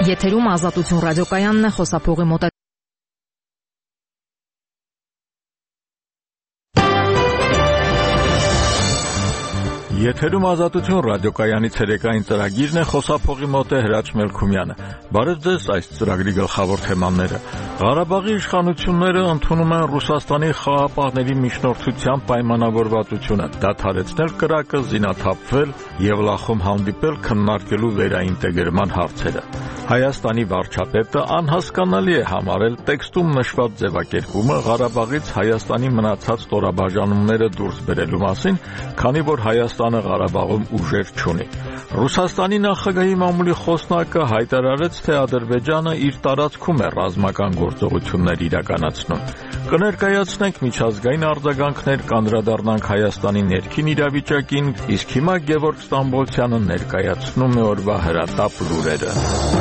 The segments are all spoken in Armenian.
Եթերում Ազատություն ռադիոկայանն է, խոսափողի մոտ Եթերում Ազատություն ռադիոկայանի ցերեկային ծրագիրն է, խոսափողի մոտ է Հրաչ Մելքումյանը։ Բարև ձեզ, այս ծրագրի գլխավոր թեմաները։ Ղարաբաղի իշխանությունները ընդունում են Ռուսաստանի խաղաղապահների միջնորդությամբ պայմանավորվածությունը դադարեցնել կրակը, զինաթափվել եւ Լախում հանդիպել քննարկելու վերաինտեգրման հարցերը։ Հայաստանի վարչապետը անհասկանալի է համարել տեքստում նշված ձևակերպումը Ղարաբաղից Հայաստանի մնացած ստորաբաժանումները դուրս բերելու մասին, քանի որ Հայաստանը Ղարաբաղում ուժեր չունի։ Ռուսաստանի նախագահի մամուլի խոսնակը հայտարարեց, թե Ադրբեջանը իր տարածքում է ռազմական գործողություններ իրականացնում։ Կներկայացնենք միջազգային արձագանքներ, կանդրադառնանք Հայաստանի ներքին իրավիճակին, իսկ հիմա Գևորգ Ստամբոլցյանը ներկայացնում է օրվա հրատապ լուրերը։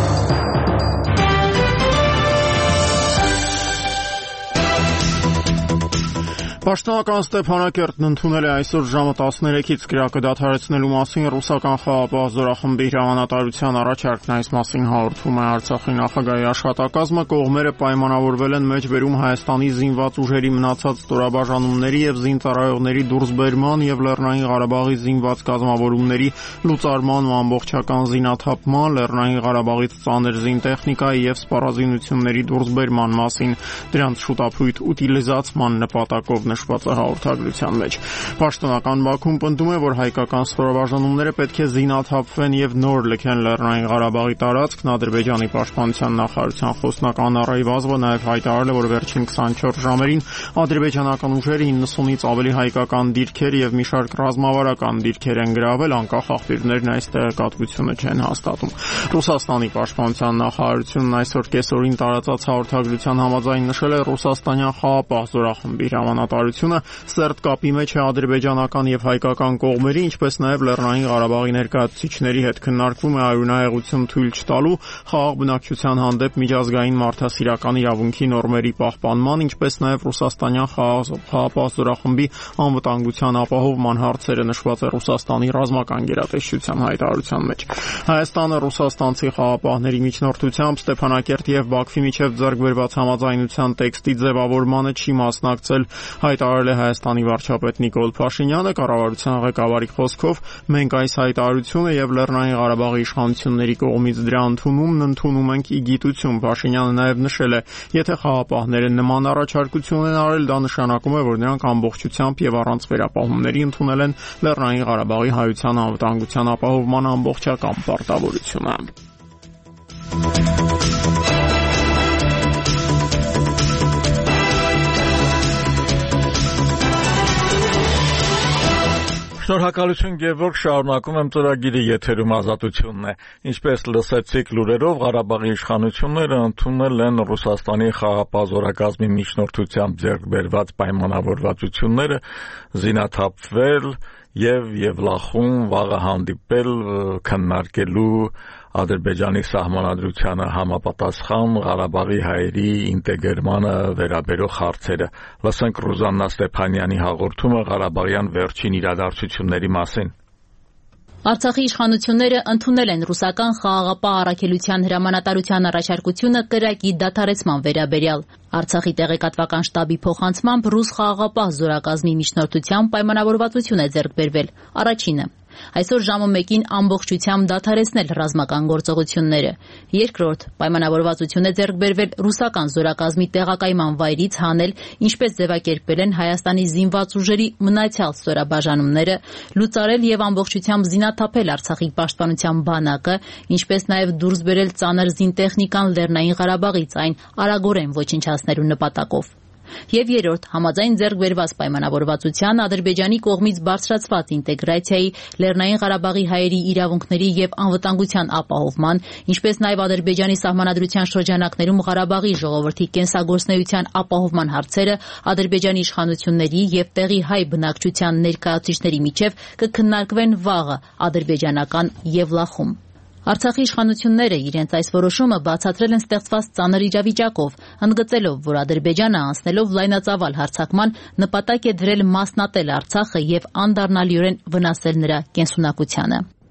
Պաշտոնական Ստեփանակերտն ընդունել է այսօր ժամը 13-ից կրակը դադարեցնելու մասին ռուսական խաղաղապահ զորախմբի հրամանատարության առաջարկն, այս մասին հաղորդում է Արցախի նախագահի աշխատակազմը։ Կողմերը պայմանավորվել են մեջբերում Հայաստանի զինված ուժերի մնացած ստորաբաժանումների եւ զինծառայողների դուրսբերման եւ Լեռնային Ղարաբաղի զինված կազմավորումների լուծարման ու ամբողջական զինաթափման, Լեռնային Ղարաբաղից ծանր զինտեխնիկայի եւ սպառազինությունների դուրսբերման մասին, դրանց շուտափույթ ուտիլիզացման նպատակով նշված է հաղորդագրության մեջ։ Պաշտոնական Բաքուն պնդում է, որ հայկական ստորաբաժանումները պետք է զինաթափվեն եւ նոր լքեն Լեռնային Ղարաբաղի տարածքն։ Ադրբեջանի պաշտպանության նախարարության խոսնակ Աննա Ռայվազովը նաեւ հայտարարել է, որ վերջին 24 ժամերին ադրբեջանական ուժերը 90-ից ավելի հայկական դիրքեր եւ մի շարք ռազմավարական դիրքեր են գրավել, անկախ աղբյուրներն այս տեղեկատվությունը չեն հաստատում։ Ռուսաստանի պաշտպանության նախարարությունն այսօր կեսօրին տարածած հաղորդագրության համաձայն նշել է Ռուսաստանյան խաղաղապահ զորախմբի հրամանատարությունը սերտ կապի մեջ է ադրբեջանական եւ հայկական կողմերի, ինչպես նաեւ Լեռնային Ղարաբաղի ներկայացուցիչների հետ քննարկվում է արյունահեղություն թույլ չտալու, խաղաղ բնակչության հանդեպ միջազգային մարդասիրական իրավունքի նորմերի պահպանման, ինչպես նաեւ Ռուսաստանյան խաղաղապահ զորախմբի անվտանգության ապահովման հարցերը, նշված է Ռուսաստանի ռազմական գերատեսչության հայտարարության մեջ։ Հայաստանը ռուսաստանցի խաղաղապահների միջնորդությամբ Ստեփանակերտ եւ Բաքվի միջև ձեռք բերված համաձայնության տեքստի ձևավորմանը չի մասնակցել, հայտարարել է Հայաստանի վարչապետ Նիկոլ Փաշինյանը։ Կառավարության ղեկավարի խոսքով, մենք այս հայտարարությունը եւ Լեռնային Ղարաբաղի իշխանությունների կողմից դրա ընդունում ենք ի գիտություն։ Փաշինյանը նաեւ նշել է, եթե խաղաղապահները նման առաջարկություն են արել, դա նշանակում է, որ նրանք ամբողջությամբ եւ առանց վերապահումների ընդունել են Լեռնային Ղարաբաղի հայության անվտանգության ապահովման ամբողջական պարտավորությունը։ Շնորհակալություն Գևորգ, շարունակում եմ ծրագիրը, եթերում Ազատությունն է։ Ինչպես լսեցիք լուրերով, Ղարաբաղի իշխանությունները ընդունել են Ռուսաստանի խաղաղապահ զորակազմի միջնորդությամբ ձեռք բերված պայմանավորվածությունները զինաթափվել եւ Եվլախում վաղը հանդիպել քննարկելու Ադրբեջանի սահմանադրությանը համապատասխան Ղարաբաղի հայերի ինտեգրմանը վերաբերող հարցերը։ Լսենք Ռուզաննա Ստեփանյանի հաղորդումը Ղարաբաղյան վերջին իրադարձությունների մասին։ Արցախի իշխանությունները ընդունել են ռուսական խաղաղապահ առաքելության հրամանատարության առաջարկությունը կրակի դադարեցման վերաբերյալ։ Արցախի տեղեկատվական շտաբի փոխանցմամբ ռուս խաղաղապահ զորակազմի միջնորդությամբ պայմանավորվածություն է ձեռք բերվել։ Առաջինը, այսօր ժամը 1-ին ամբողջությամբ դադարեցնել ռազմական գործողությունները։ Երկրորդ, պայմանավորվածություն է ձեռք բերվել ռուսական զորակազմի տեղակայման վայրից հանել, ինչպես ձևակերպել են Հայաստանի զինված ուժերի մնացյալ ստորաբաժանումները, լուծարել եւ ամբողջությամբ զինաթափել Արցախի պաշտպանության բանակը, ինչպես նաեւ դուրս բերել ծանր զինտեխնիկան Լեռնային Ղարաբաղից, այն արագորեն ոչնչացնելու նպատակով։ Եվ երրորդ, համաձայն ձեռք բերված պայմանավորվածության Ադրբեջանի կողմից բարձրացված ինտեգրացիայի, Լեռնային Ղարաբաղի հայերի իրավունքների եւ անվտանգության ապահովման, ինչպես նաեւ Ադրբեջանի սահմանադրության շրջանակներում Ղարաբաղի ժողովրդի կենսագործունեության ապահովման հարցերը Ադրբեջանի իշխանությունների եւ տեղի հայ բնակչության ներկայացուցիչների միջև կքննարկվեն վաղը ադրբեջանական Եվլախում։ Արցախի իշխանությունները իրենց այս որոշումը բացատրել են ստեղծված ծանր իրավիճակով, ընդգծելով, որ Ադրբեջանը անցնելով լայնածավալ հարձակման նպատակ է դրել մասնատել Արցախը եւ անդառնալիորեն վնասել նրա կենսունակությանը։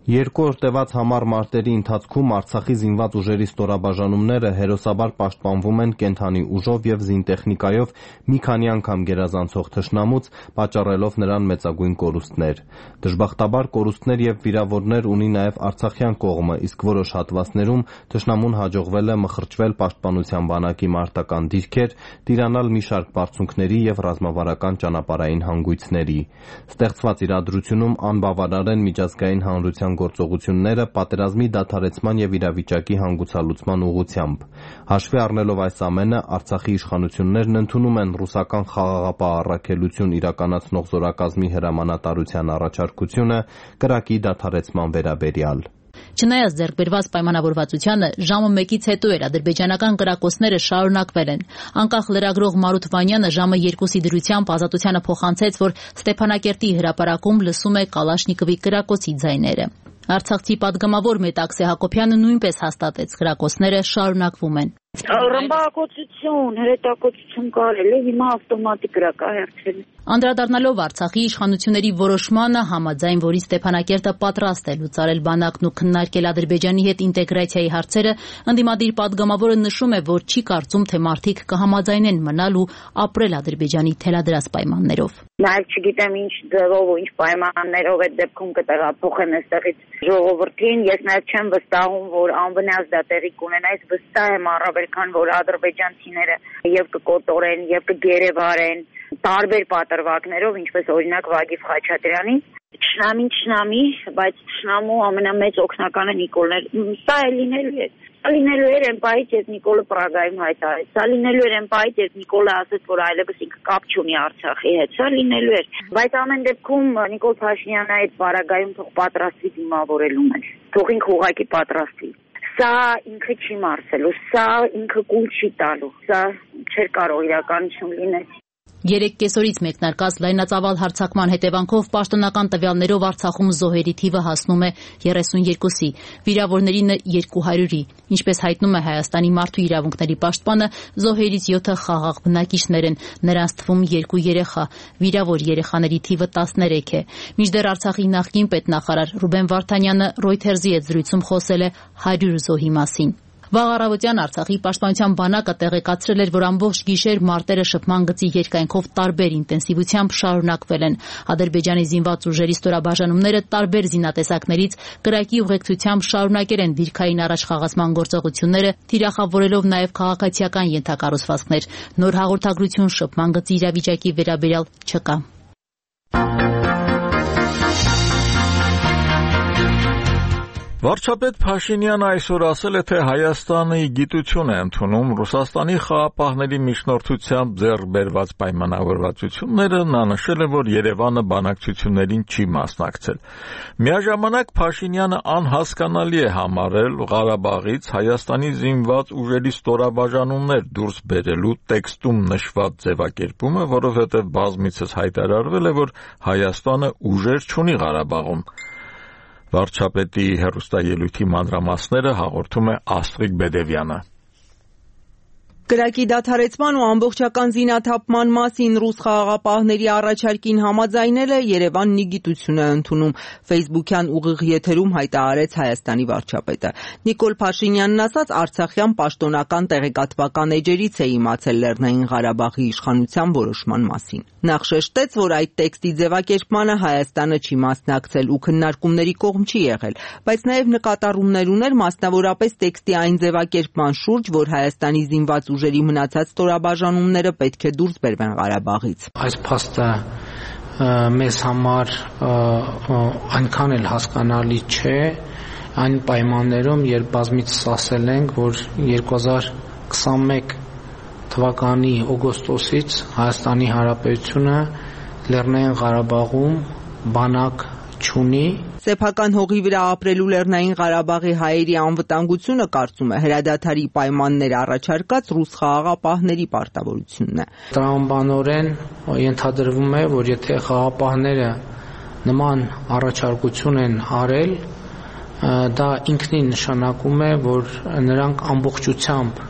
Երկու օր տևած համառ մարտերի ընթացքում Արցախի զինված ուժերի ստորաբաժանումները հերոսաբար պաշտպանվում են կենդանի ուժով եւ զինտեխնիկայով մի քանի անգամ գերազանցող թշնամուց, պատճառելով նրան մեծագույն կորուստներ։ Դժբախտաբար կորուստներ եւ վիրավորներ ունի նաեւ արցախյան կողմը, իսկ որոշ հատվածներում թշնամուն հաջողվել է մխրճվել պաշտպանության բանակի մարտական դիրքեր, տիրանալ մի շարք բարձունքների եւ ռազմավարական ճանապարհային հանգույցների։ Ստեղծված իրադրությունում անբավարար են միջազգային հանրության գործողությունները պատերազմի դադարեցման եւ իրավիճակի հանգուցալուծման ուղղությամբ։ Հաշվի առնելով այս ամենը, Արցախի իշխանություններն ընդունում են ռուսական խաղաղապահ առաքելություն իրականացնող զորակազմի հրամանատարության առաջարկությունը կրակի դադարեցման վերաբերյալ։ Չնայած ձեռքբերված պայմանավորվածությանը, ժամը 1-ից հետո էր ադրբեջանական կրակոցները շարունակվել են։ Անկախ լրագրող Մարութ Վանյանը ժամը 2-ի դրությամբ Ազատությանը փոխանցեց, որ Ստեփանակերտի հրապարակում լսում է Կալաշնիկովի կրակոցի ձայները։ Արցախցի падգամավոր Մետաքսե Հակոբյանը նույնպես հաստատեց, կրակոցները շարունակվում են։ Ռմբակոծություն, հրետակոծություն կարել է, հիմա ավտոմատիկ կրակահերթել։ Անդրադառնալով Արցախի իշխանությունների որոշմանը, համաձայն որի Ստեփանակերտը պատրաստ է լուծարել բանակն ու քննարկել Ադրբեջանի հետ ինտեգրացիայի հարցերը, ընդդիմադիր падգամավորը նշում է, որ չի կարծում, թե մարդիկ կհամաձայնեն մնալ ու ապրել Ադրբեջանի թելադրած պայմաններով։ Նաև չգիտեմ ինչ ձևով ու ինչ պայմաններով այդ դեպքում կտեղափոխեն այստեղից ժողովրդին, ես նաև չեմ վստահում, որ անվնաս դա տեղի կունենա, ես վստահ եմ առավել քան որ ադրբեջանցիները եւ կկոտորեն եւ կգերեվարեն տարբեր պատրվակներով, ինչպես օրինակ Վագիվ Խաչատրյանին, Չնամի, բայց Չնամու ամենամեծ օգնականը Նիկոլն է։ Սա է լինելու է։ Սա լինելու էր այն պահից, երբ Նիկոլը Պրագայում հայտարարեց։ Սա լինելու էր այն պահից, երբ Նիկոլը ասաց, որ այլևս ինքը կապ չունի Արցախի հետ։ Սա լինելու էր։ Բայց ամեն դեպքում Նիկոլ Փաշինյանը այդ Պարագայում թող պատրաստվի դիմավորելու մեզ։ Թող ինքը ուղղակի պատրաստվի։ Սա ինքը չի մարսելու, սա ինքը կուլ չի տալու, սա չէր կարող իրականություն լինել։ 3 կեսօրից մեկնարկած լայնածավալ հարձակման հետևանքով պաշտոնական տվյալներով Արցախում զոհերի թիվը հասնում է 32-ի, վիրավորներին 200-ի։ Ինչպես հայտնում է Հայաստանի մարդու իրավունքների պաշտպանը, զոհերից 7-ը խաղաղ բնակիչներ են, նրանց թվում 2 երեխա, վիրավոր երեխաների թիվը 13 է։ Մինչդեռ Արցախի նախկին պետնախարար Ռուբեն Վարդանյանը Reuters-ի հետ զրույցում խոսել է 100 զոհի մասին։ Վաղ առավոտյան Արցախի պաշտպանության բանակը տեղեկացրել էր, որ ամբողջ գիշեր մարտերը շփման գծի երկայնքով տարբեր ինտենսիվությամբ շարունակվել են։ Ադրբեջանի զինված ուժերի ստորաբաժանումները տարբեր զինատեսակներից կրակի ուղեկցությամբ շարունակել են դիրքային առաջխաղացման գործողությունները, թիրախավորելով նաև քաղաքացիական ենթակառուցվածքներ։ Նոր հաղորդագրություն շփման գծի իրավիճակի վերաբերյալ չկա։ Վարչապետ Փաշինյանը այսօր ասել է, թե Հայաստանը գիտություն է ընդունում Ռուսաստանի խաղապահների միջնորդությամբ ձեռք բերված պայմանավորվածությունները, նա նշել է, որ Երևանը բանակցություններին չի մասնակցել։ Միաժամանակ Փաշինյանը անհասկանալի է համարել Ղարաբաղից Հայաստանի զինված ուժերի ստորաբաժանումներ դուրս բերելու տեքստում նշված ձևակերպումը, որովհետև բազմիցս հայտարարվել է, որ Հայաստանը ուժեր չունի Ղարաբաղում։ Վարչապետի հեռուստաելույթի մանրամասները հաղորդում է Աստղիկ Բեդևյանը։ Կրակի դադարեցման ու ամբողջական զինաթափման մասին ռուս խաղաղապահների առաջարկին համաձայնելը Երևանն գիտություն է ընդունում, Facebook-յան ուղիղ եթերում հայտարարեց Հայաստանի վարչապետը։ Նիկոլ Փաշինյանն ասաց, արցախյան պաշտոնական տեղեկատվական էջերից է իմացել Լեռնային Ղարաբաղի իշխանության որոշման մասին։ Նախ շեշտեց, որ այդ տեքստի ձևակերպմանը Հայաստանը չի մասնակցել ու քննարկումների կողմ չի եղել, բայց նաև նկատառումներ ուներ մասնավորապես տեքստի այն ձևակերպման շուրջ, որ Հայաստանի զինված ուժերի մնացած ստորաբաժանումները պետք է դուրս բերվեն Ղարաբաղից։ Այս փաստը մեզ համար այնքան էլ հասկանալի չէ այն պայմաններում, երբ բազմիցս ասել ենք, որ 2021 թվականի օգոստոսից Հայաստանի Հանրապետությունը Լեռնային Ղարաբաղում բանակ չունի։ Սեփական հողի վրա ապրելու Լեռնային Ղարաբաղի հայերի անվտանգությունը, կարծում է, հրադադարի պայմաններ առաջարկած ռուս խաղաղապահների պարտավորությունն է։ Տրամաբանորեն ենթադրվում է, որ եթե խաղաղապահները նման առաջարկություն են արել, դա ինքնին նշանակում է, որ նրանք ամբողջությամբ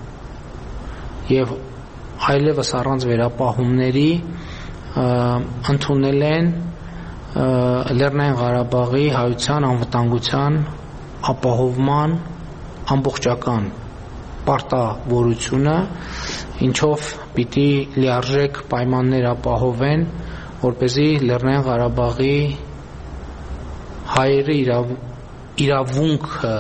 եւ այլևս առանց վերապահումների ընդունել են Լեռնային Ղարաբաղի հայության անվտանգության ապահովման ամբողջական պարտավորությունը, ինչով պիտի լիարժեք պայմաններ ապահովեն, որպեսզի Լեռնային Ղարաբաղի հայերը իրավունքը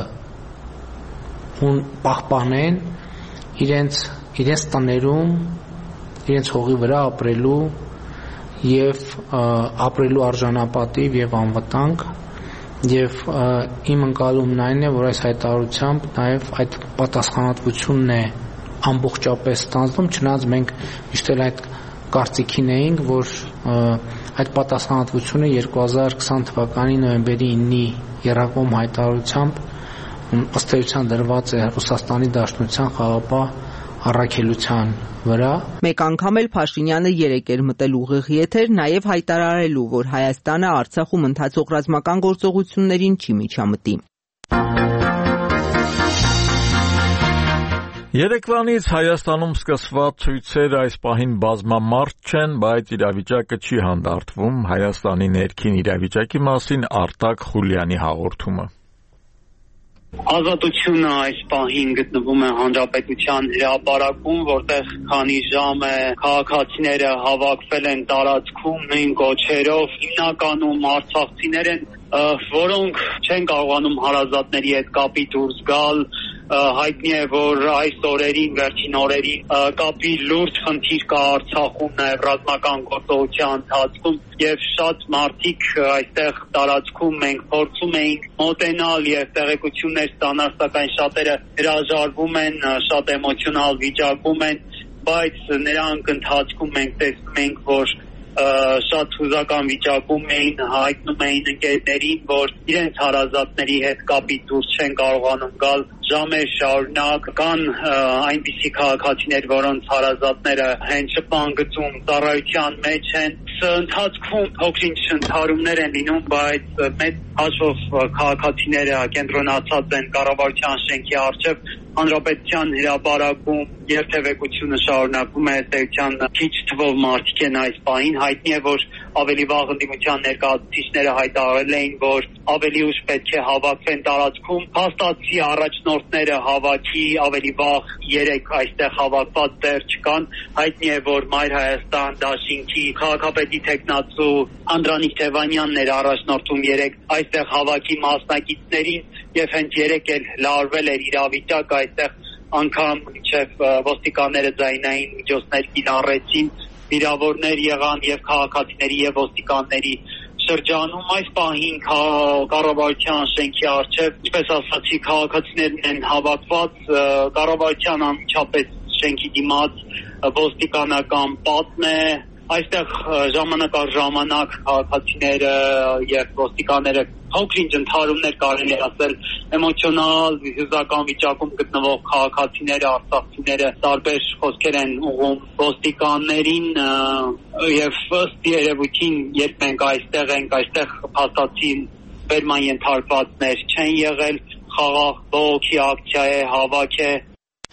պահպանեն իրենց տներում, իրենց հողի վրա ապրելու եւ ապրելու արժանապատիվ եւ անվտանգ, եւ իմ ընկալումն այն է, որ այս հայտարարությամբ նաեւ այդ պատասխանատվությունն է ամբողջապես ստանձնում, չնայած մենք միշտ էլ այդ կարծիքին էինք, որ այդ պատասխանատվությունը 2020 թվականի նոյեմբերի 9-ի եռակողմ հայտարարությամբ ըստ էության դրված է Ռուսաստանի Դաշնության խաղաղապահ առաքելության վրա։ Մեկ անգամ էլ Փաշինյանը երեկ էր մտել ուղիղ եթեր, նաև հայտարարելու, որ Հայաստանը Արցախում ընթացող ռազմական գործողություններին չի միջամտի։ Երեկվանից Հայաստանում սկսված ցույցերը այս պահին բազմամարդ չեն, բայց իրավիճակը չի հանդարտվում։ Հայաստանի ներքին իրավիճակի մասին Արտակ Խուլյանի հաղորդումը։ Ազատությունը այս պահին գտնվում է Հանրապետության հրապարակում, որտեղ քանի ժամ է քաղաքացիները հավաքվել են տարածքում նույն կոչերով, հիմնականում արցախցիներ են, որոնք չեն կարողանում հարազատների հետ կապի դուրս գալ։ Հայտնի է, որ այս օրերին, վերջին օրերին կապի լուրջ խնդիր կա Արցախում, նաև ռազմական գործողության ընթացքում, եւ շատ մարդիկ այստեղ տարածքում մենք փորձում էինք մոտենալ եւ տեղեկություններ ստանալ, սակայն շատերը հրաժարվում են, շատ էմոցիոնալ վիճակում են, բայց նրանք ընթացքում մենք տեսնում ենք, որ շատ հուզական վիճակում էին, հայտնում էին ընկերներին, որ իրենց հարազատների հետ կապի դուրս չեն կարողանում գալ ժամեր շարունակ, կան այնպիսի քաղաքացիներ, որոնց հարազատները հենց շփման գծում ծառայության մեջ են։ Ընթացքում փոքր-ինչ ընդհարումներ են լինում, բայց մեծ հաշվով քաղաքացիները կենտրոնացած են կառավարության շենքի առջև, Հանրապետության հրապարակում երթևեկությունը շարունակվում է, ըստ քիչ թվով մարդիկ են այս պահին, հայտնի է, որ ավելի վաղ ընդդիմության ներկայացուցիչները հայտարարել էին, որ ավելի ուշ պետք է հավաքվեն տարածքում, հաստատի առաջնորդները հավաքի ավելի վաղ 3 այստեղ հավաքված դեռ չկան, հայտնի է, որ Մայր Հայաստան դաշինքի քաղաքապետի տեխնացու Անդրանիկ Թևանյանն էր առաջնորդում 3 այստեղ հավաքի մասնակիցներին եւ հենց 3 էլ լարվել էր իրավիճակը այստեղ անգամ մինչև ոստիկանները ձայնային միջոցներ կիրառեցին, վիրավորներ եղան եւ քաղաքացիների եւ ոստիկանների շրջանում այս պահին կառավարության շենքի առջև, ինչպես ասացի, քաղաքացիներն են հավաքված, կառավարության անմիջապես շենքի դիմաց ոստիկանական պատն է, այստեղ ժամանակ առ ժամանակ քաղաքացիները եւ ոստիկանները փոքր-ինչ ընդհարումներ կարելի ասել էմոցիոնալ հուզական վիճակում գտնվող քաղաքացիները, արցախցիները տարբեր խոսքեր են ուղղում ոստիկաններին եւ ըստ երևույթին, երբ մենք այստեղ ենք, այստեղ փաստացի բերման ենթարկվածներ չեն եղել, խաղաղ բողոքի ակցիա է, հավաք է։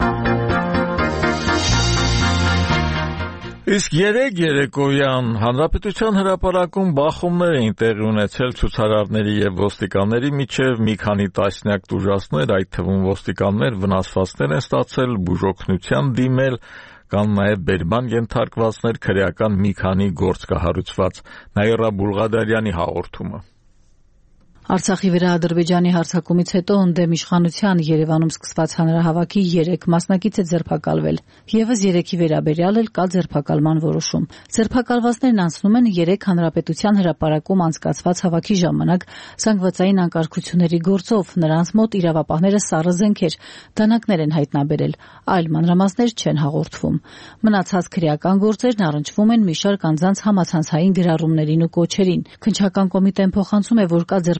Իսկ երեկոյան Հանրապետության հրապարակում բախումներ էին տեղի ունեցել ցուցարարների եւ ոստիկանների միջև, մի քանի տասնյակ տուժածներ, այդ թվում ոստիկաններ վնասվածքներ են ստացել, բուժօգնության դիմել, կան նաեւ բերման ենթարկվածներ, քրեական մի քանի գործ կահարուցված։ Նաիրա Բուլղադարյանի հաղորդումը։ Արցախի վրա Ադրբեջանի հարձակումից հետո ընդդեմ իշխանության Երևանում սկսված հանրահավաքի 3 մասնակից է ձերբակալվել։ Եվս 3-ի վերաբերյալ էլ կա ձերբակալման որոշում։ Ձերբակալվածներն անցնում են 3 հանրապետության հրապարակում անցկացված հավաքի ժամանակ զանգվածային անկարգությունների գործով, նրանց մոտ իրավապահները սառը զենքեր, դանակներ են հայտնաբերել, այլ մանրամասներ չեն հաղորդվում։ Մնացած քրեական գործերն առնչվում են մի շարք անձանց համացանցային գրառումներին ու կոչերին։ Քննչական կոմիտեն փոխանցում է, որ կա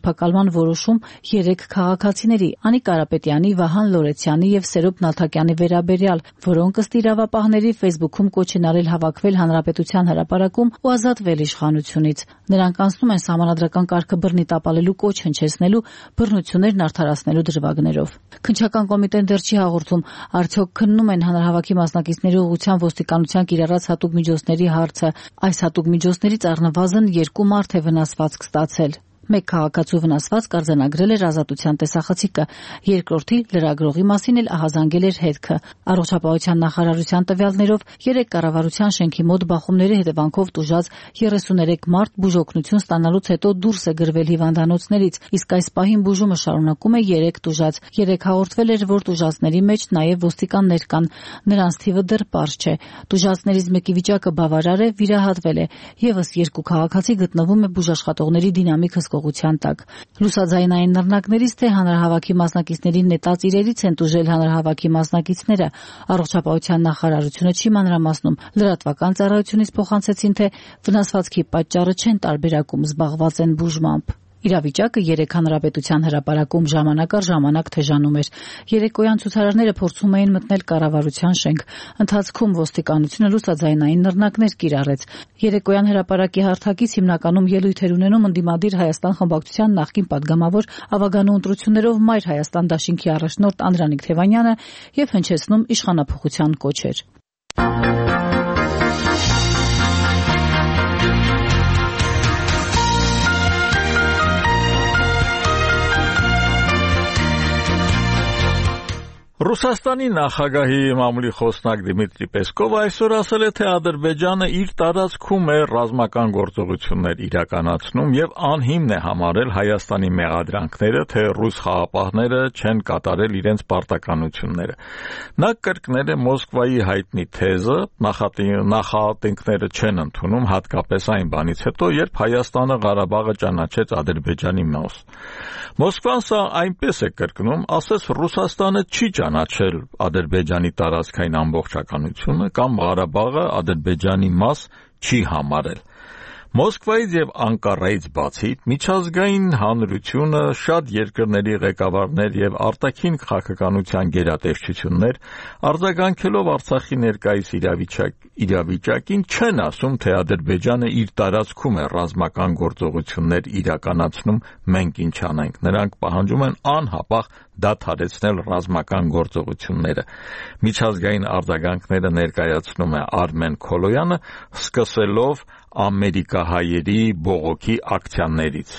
ձերբակալման որոշում 3 քաղաքացիների՝ Անիկ Կարապետյանի, Վահան Լորեցյանի եւ Սերոբ Նաթակյանի վերաբերյալ, որոնք ըստ իրավապահների Facebook-ում կոչ են արել հավաքվել Հանրապետության հրապարակում ու ազատվել իշխանությունից։ Նրանք անցնում են սահմանադրական կարգը բռնի տապալելու կոչ հնչեցնելու, բռնություններն արդարացնելու դրվագներով։ Քննչական կոմիտեն դեռ չի հաղորդում, արդյոք քննում են հանրահավաքի մասնակիցների ուղղության ոստիկանության կիրառած հատուկ միջոցների հարցը։ Այս հատուկ միջոցներից առնվազն 2 մարդ է վնասվածք ստացել։ Մեկ քաղաքացու վնասվածք արձանագրել էր Ազատության տեսախցիկը, երկրորդի լրագրողի մասին էլ ահազանգել էր հետքը։ Առողջապահության նախարարության տվյալներով 3 կառավարության շենքի մոտ բախումների հետևանքով տուժած 33 մարդ բուժօգնություն ստանալուց հետո դուրս է գրվել հիվանդանոցներից, իսկ այս պահին բուժումը շարունակում է 3 տուժած։ 3 հաղորդվել էր, որ տուժածների մեջ նաև ոստիկաններ կան։ Նրանց թիվը դեռ պարզ չէ։ Տուժածներից մեկի վիճակը բավարար է, վիրահատվել է, եւս 2 քաղաքացի գտնվում է բուժաշխատողների դինամիկ հսկողության տակ։ Լուսաձայնային նռնակներից թե հանրահավաքի մասնակիցների նետած իրերից են տուժել հանրահավաքի մասնակիցները։ Առողջապահության նախարարությունը չի մանրամասնում։ Լրատվական ծառայությունից փոխանցեցին, թե վնասվածքի պատճառը չեն տարբերակում, զբաղված են բուժմամբ։ Իրավիճակը 3 հանրապետության հրապարակում ժամանակ առ ժամանակ թեժանում էր։ Երեկոյան ցուցարարները փորձում էին մտնել կառավարության շենք։ Ընթացքում ոստիկանությունը լուսաձայնային նռնակներ կիրառեց։ Երեկոյան հրապարակի հարթակից հիմնականում ելույթ էր ունենում ընդդիմադիր Հայաստան խմբակցության նախկին падգամավոր Ավագանու ընտրություններով Մայր Հայաստան դաշինքի առաջնորդ Անդրանիկ Թևանյանը եւ հնչեցնում իշխանափոխության կոչեր։ Ռուսաստանի նախագահի մամուլի խոսնակ Դիմիտրի Պեսկովը այսօր ասել է, թե Ադրբեջանը իր տարածքում է ռազմական գործողություններ իրականացնում եւ անհիմն է համարել Հայաստանի մեղադրանքները, թե ռուս խաղապահները չեն կատարել իրենց պարտականությունները։ Նա կրկնել է Մոսկվայի հայտնի թեզը, նախատինքները չեն ընդունում, հատկապես այն բանից հետո, երբ Հայաստանը Ղարաբաղը ճանաչեց Ադրբեջանի մաս։ Մոսկվան սա այնպես է կրկնում, ասես Ռուսաստանը չի ճանաչել Ադրբեջանի տարածքային ամբողջականությունը կամ Ղարաբաղը Ադրբեջանի մաս չի համարել։ Մոսկվայից եւ Անկարայից բացի միջազգային հանրությունը, շատ երկրների ղեկավարներ եւ արտաքին քաղաքականության գերատեսչություններ արձագանքելով Արցախի ներկայիս իրավիճակին չեն ասում, թե Ադրբեջանը իր տարածքում է ռազմական գործողություններ իրականացնում, մենք ինչ անենք։ Նրանք պահանջում են անհապաղ դադարեցնել ռազմական գործողությունները։ Միջազգային արձագանքները ներկայացնում է Արմեն Քոլոյանը, սկսելով ամերիկահայերի բողոքի ակցիաներից։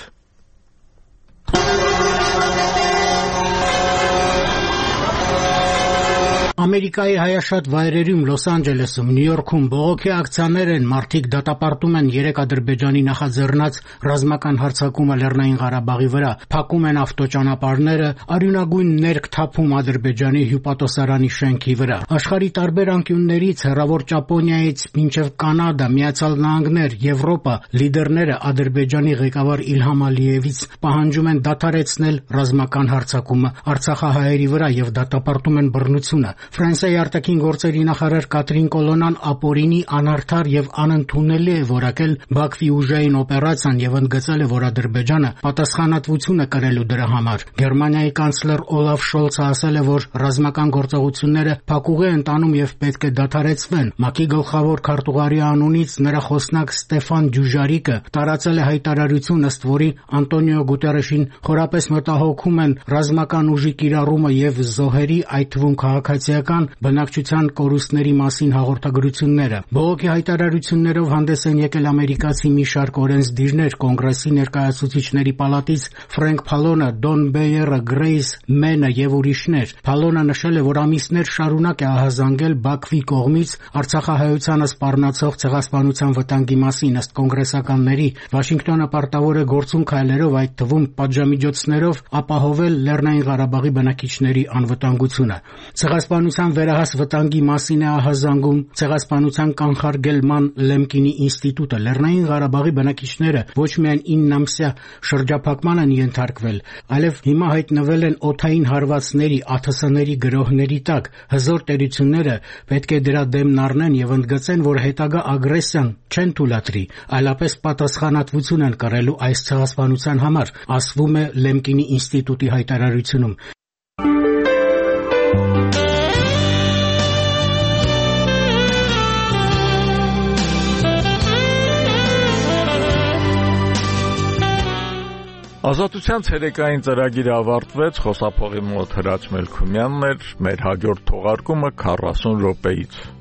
Ամերիկայի հայաշատ վայրերում Լոս Անջելեսում, Նյու Յորքում բողոքի ակցիաներ են, մարդիկ դատապարտում են 3 Ադրբեջանի նախաձեռնած ռազմական հարձակումը Լեռնային Ղարաբաղի վրա, փակում են ավտոճանապարհները, արյունագույն ներք թափում Ադրբեջանի հյուպատոսարանի շենքի վրա։ Աշխարհի տարբեր անկյուններից, հեռավոր Ճապոնիայից մինչև Կանադա, Միացյալ Նահանգներ, Եվրոպա, լիդերները Ադրբեջանի ղեկավար Իլհամ Ալիևից պահանջում են դադարեցնել ռազմական հարձակումը արցախահայերի վրա եւ դատապարտում են բռնությունը։ Ֆրանսիայի արտաքին գործերի նախարար Կատրին Կոլոնան ապօրինի, անարդար եւ անընդունելի է որակել Բաքվի ուժային օպերացիան եւ ընդգծել է, որ Ադրբեջանը պատասխանատվություն է կրելու դրա համար։ Գերմանիայի կանցլեր Օլաֆ Շոլցը ասել է, որ ռազմական գործողությունները փակուղի են տանում եւ պետք է դադարեցվեն։ ՄԱԿ-ի գլխավոր քարտուղարի անունից նրա խոսնակ Ստեֆան Դյուժարիկը տարածել է հայտարարություն, ըստ որի Անտոնիո Գուտերեշին խորապես մտահոգում են ռազմական ուժի կիրառումը եւ զոհերի, այդ թվում քաղաքացիական բնակչության կորուստների մասին հաղորդագրությունները։ Բողոքի հայտարարություններով հանդես են եկել ամերիկացի մի շարք օրենսդիրներ, կոնգրեսի ներկայացուցիչների պալատից Ֆրենկ Փալոնը, Դոն Բեյերը, Գրեյս Մենը եւ ուրիշներ։ Փալոնը նշել է, որ ամիսներ շարունակ է ահազանգել Բաքվի կողմից արցախահայությանը սպառնացող ցեղասպանության վտանգի մասին։ Ըստ կոնգրեսականների, Վաշինգտոնը պարտավոր է գործուն քայլերով, այդ թվում պատժամիջոցներով ապահովել Լեռնային Ղարաբաղի բնակիչների անվտանգությունը։ Ցեղասպանության վերահաս վտանգի մասին է ահազանգում Ցեղասպանության կանխարգելման Լեմկինի ինստիտուտը։ Լեռնային Ղարաբաղի բնակիչները ոչ միայն 9-ամսյա շրջափակման են ենթարկվել, այլև հիմա հայտնվել են օդային հարվածների, ԱԹՍ-ների գրոհների տակ։ Հզոր տերությունները պետք է դրա դեմն առնեն եւ ընդգծեն, որ հետագա ագրեսիան չեն թույլատրի, այլապես պատասխանատվություն են կրելու այս ցեղասպանության համար, ասվում է Լեմկինի ինստիտուտի հայտարարությունում։ Ազատության ցերեկային ծրագիրը ավարտվեց, խոսափողի մոտ Հրաչ Մելքումյանն էր, մեր հաջորդ թողարկումը 40 րոպեից։